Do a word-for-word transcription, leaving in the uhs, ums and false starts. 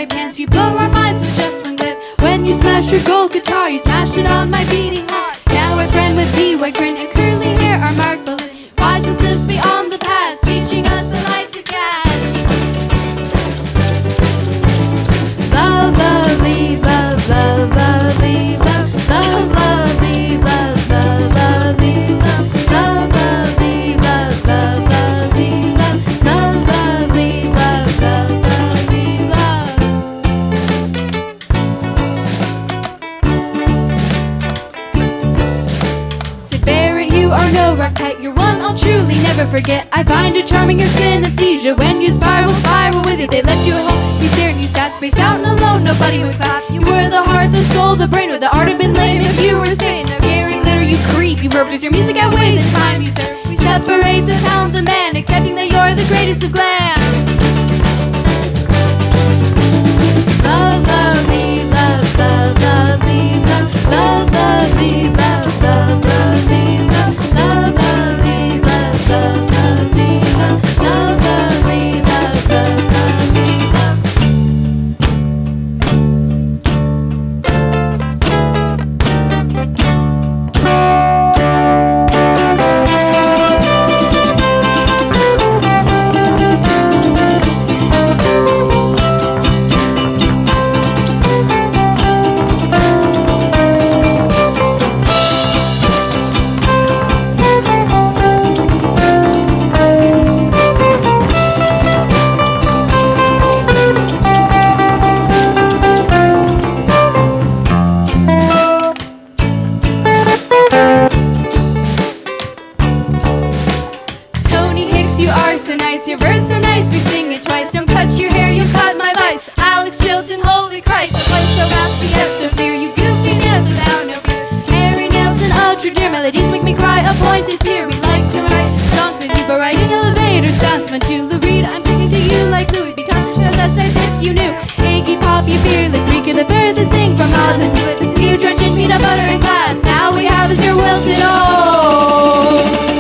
my pants. You blow our minds with just one glance. When you smash your gold guitar, you smash it on my beating heart. Now our friend with the white grin and curly hair are Mark Bolan. Wise as lives beyond the past, teaching us that life's a cat. Love, love, leave, love, love, love, leave, love, love, love, leave, love, love, love, leave, love, love, love, leave, love, love, love, leave, love, love, love, leave, love, love, love, leave, love. Sid Barrett, you are no rock cut. You're one I'll truly never forget. I find it charming your synesthesia. When you spiral, spiral with it. They left you at home, you stared and you sat spaced out and alone. Nobody would clap. You were the heart, the soul, the brain. Would the art have been lame if you were sane? Now Gary Glitter, you creep. You broke your music outweigh the time you serve. We separate the talent, the man, accepting that you're the greatest of glam. Love, love, leave, love, love, love, leave, love, love, love, leave, love, love, love, leave, love, love, love, leave, love, love, love, leave, love, love, love, leave, love, love, love, leave, love. You are so nice, your verse so nice, we sing it twice. Don't cut your hair, you cut my vice. Alex Chilton, holy Christ, the voice so raspy yet so clear. You goofy dance without no fear. Harry Nelson, ultra dear, melodies make me cry, a pointed tear. We like to write songs with you, but writing elevator sounds fun too. Lou Reed, I'm singing to you like Louis, become just us as if you knew. Iggy Pop, you fearless, speaker, the furthest thing from Hollywood. We see you drenched in peanut butter and glass. Now we have is your wilted old.